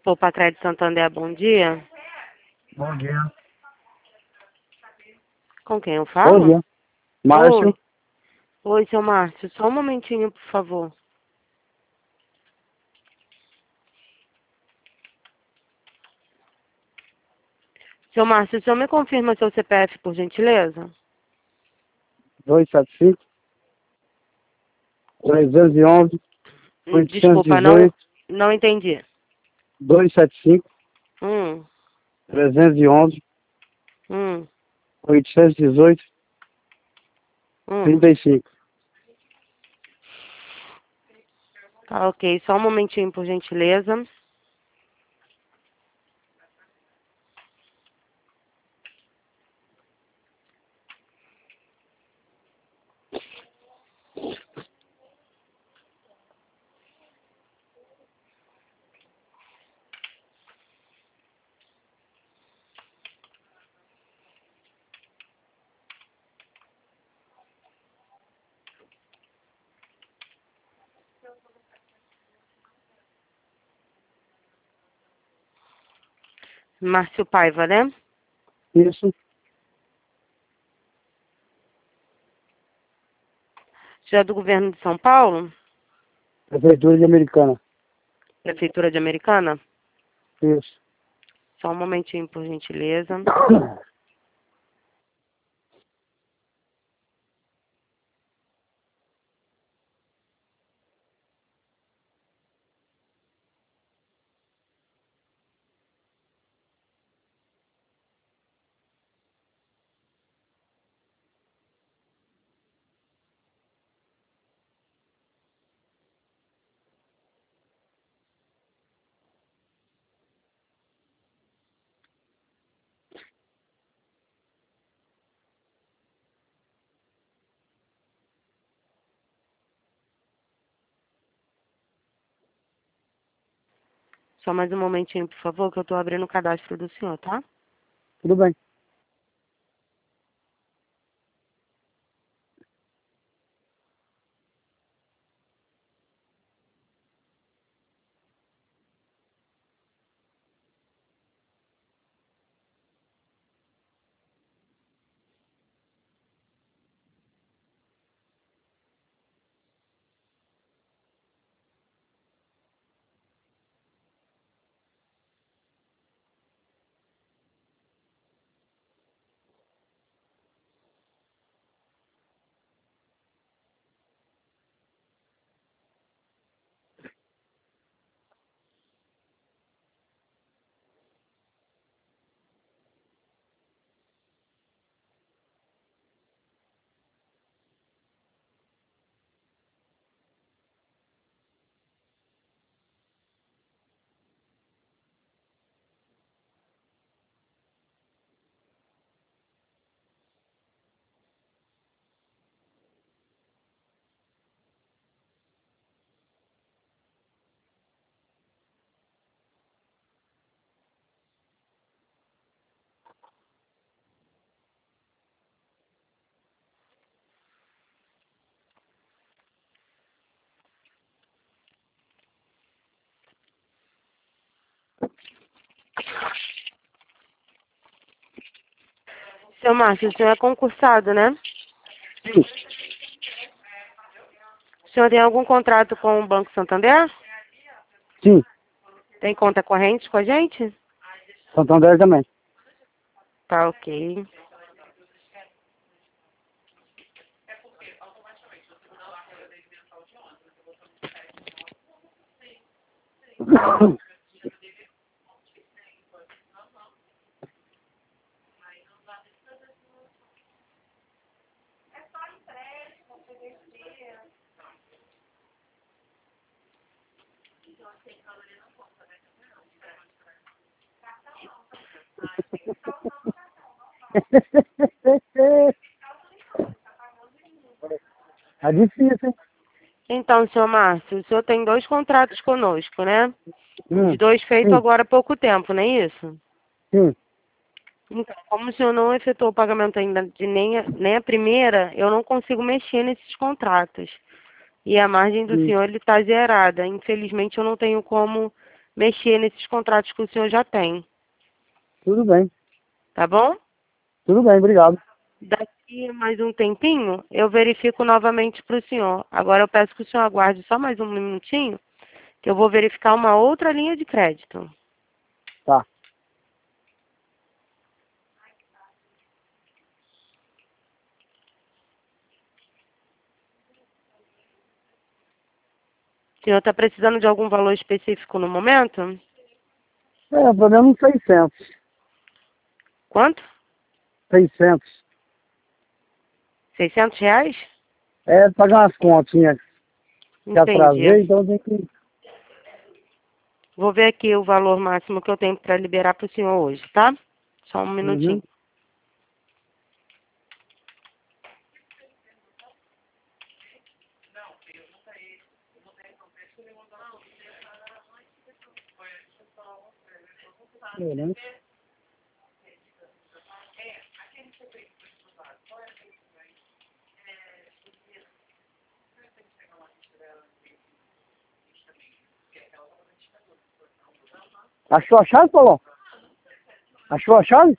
Poupa Crédito Santander, bom dia. Bom dia. Com quem eu Bom falo? dia. Márcio. Oi. Oi, seu Márcio. Só um momentinho, por favor. Seu Márcio, o senhor me confirma seu CPF, por gentileza? 275 311 Desculpa, não, 818 não entendi. 275 Hum, 311 hum, 818 hum. 35. Tá ok. Só um momentinho, por gentileza. Márcio Paiva, né? Isso. Já é do governo de São Paulo? Prefeitura de Americana. Prefeitura de Americana? Isso. Só um momentinho, por gentileza. Só mais um momentinho, por favor, que eu tô abrindo o cadastro do senhor, tá? Tudo bem. Seu Márcio, o senhor é concursado, né? Sim. O senhor tem algum contrato com o Banco Santander? Sim. Tem conta corrente com a gente? Santander também. Tá ok. É difícil, hein? Então, senhor Márcio, o senhor tem 2 contratos conosco, né? Os 2 feitos Sim. agora há pouco tempo, não é isso? Sim. Então, como o senhor não efetuou o pagamento ainda de nem a primeira, eu não consigo mexer nesses contratos. E a margem do Sim. senhor está zerada. Infelizmente, eu não tenho como mexer nesses contratos que o senhor já tem. Tudo bem. Tá bom? Tudo bem, obrigado. Daqui a mais um tempinho, eu verifico novamente para o senhor. Agora eu peço que o senhor aguarde só mais um minutinho, que eu vou verificar uma outra linha de crédito. Tá. O senhor está precisando de algum valor específico no momento? É, pelo menos 600. Quanto? 600. R$ 600? É, pagar umas continhas que atrasei, Entendi. então tem que... Vou ver aqui o valor máximo que eu tenho para liberar para o senhor hoje, tá? Só um Uhum. minutinho. Beleza. Achou a chave, Paulão? Achou a chave?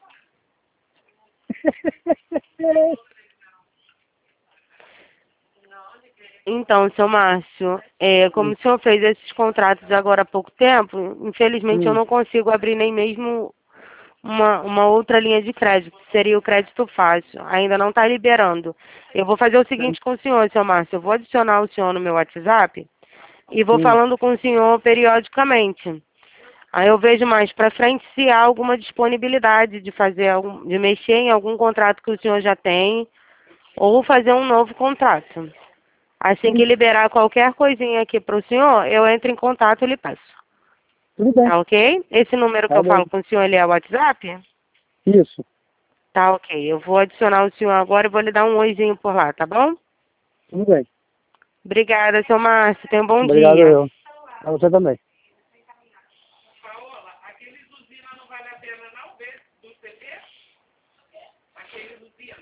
Então, seu Márcio, como o senhor fez esses contratos agora há pouco tempo, infelizmente eu Hum. não consigo abrir nem mesmo uma outra linha de crédito, seria o crédito fácil. Ainda não está liberando. Eu vou fazer o seguinte com o senhor, seu Márcio, eu vou adicionar o senhor no meu WhatsApp e vou Sim. falando com o senhor periodicamente. Aí eu vejo mais para frente se há alguma disponibilidade de fazer de mexer em algum contrato que o senhor já tem ou fazer um novo contrato. Assim que Sim. liberar qualquer coisinha aqui para o senhor, eu entro em contato e lhe passo. Tudo bem. Tá ok? Esse número que Tá eu falo bem. com o senhor, ele é o WhatsApp? Isso. Tá ok. Eu vou adicionar o senhor agora e vou lhe dar um oizinho por lá, tá bom? Tudo bem. Obrigada, seu Márcio. Tenha um bom Obrigado dia. eu. Pra você também.